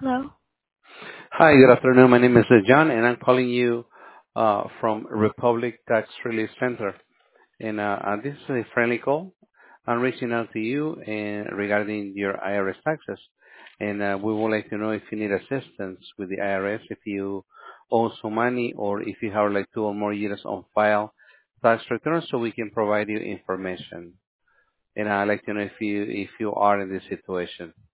Hello? Hi, good afternoon. My name is John, and I'm calling you from Republic Tax Relief Center. And this is a friendly call. I'm reaching out to you regarding your IRS taxes. And we would like to know if you need assistance with the IRS, if you owe some money, or if you have like 2 or more years on file tax returns, so we can provide you information. And I'd like to know if you are in this situation.